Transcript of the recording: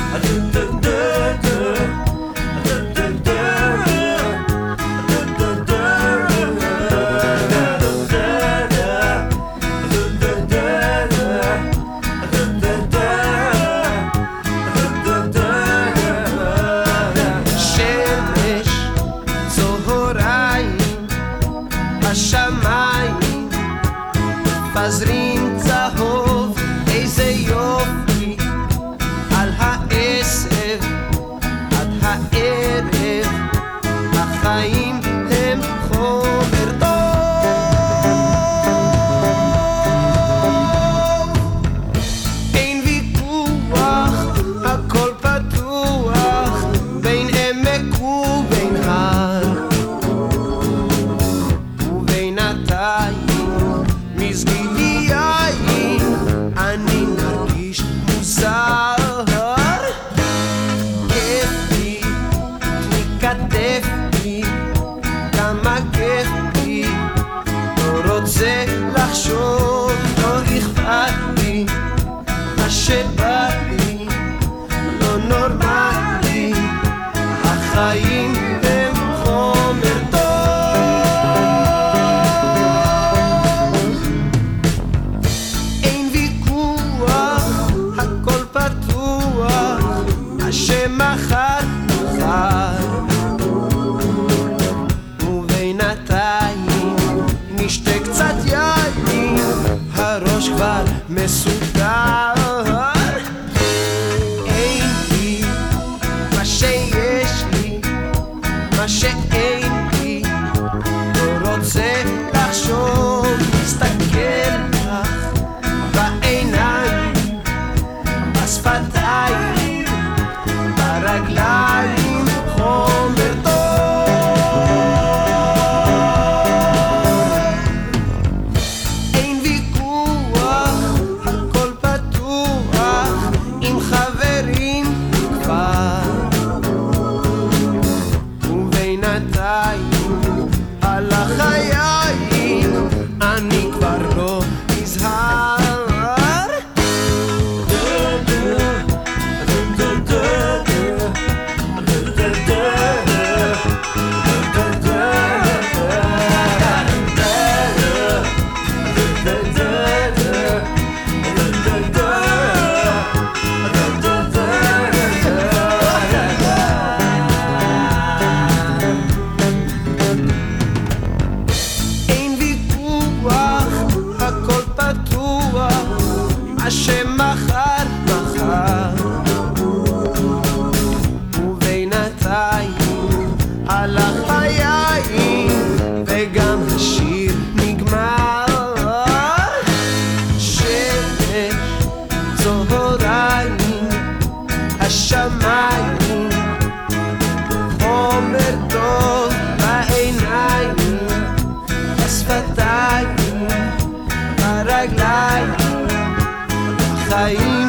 השמיים מפזרים צהוב, איזה יופי על העשב עד הערב, החיים הם חומר טוב. אין ויכוח, הכל פתוח בין עמק ובין הר, מזגיני יין אני מרגיש מוזר. כיף לי, תכתב לי, כמה כיף לי, לא רוצה לחשוב, לא אכפת לי, מה שבא לי לא נורמלי, החיים הם חומר טוב. שמחר מחר ובינתיים נשתה קצת יין, הראש כבר מסודר. אין לי מה שיש לי, מה שאין לי, לא רוצה לחשוב, מסתכל לך בעיניים, בשפתיים, רגליים, חומר טוב. אין ויכוח, הכל פתוח, עם חברים כבר, ובינתיים על החיים אני כבר לא נזהר. שמחר מחר ובינתיים הלך היין וגם השיר נגמר. שמש צהריים, השמיים חומר טוב בעיניים, בשפתיים, ברגליים, החיים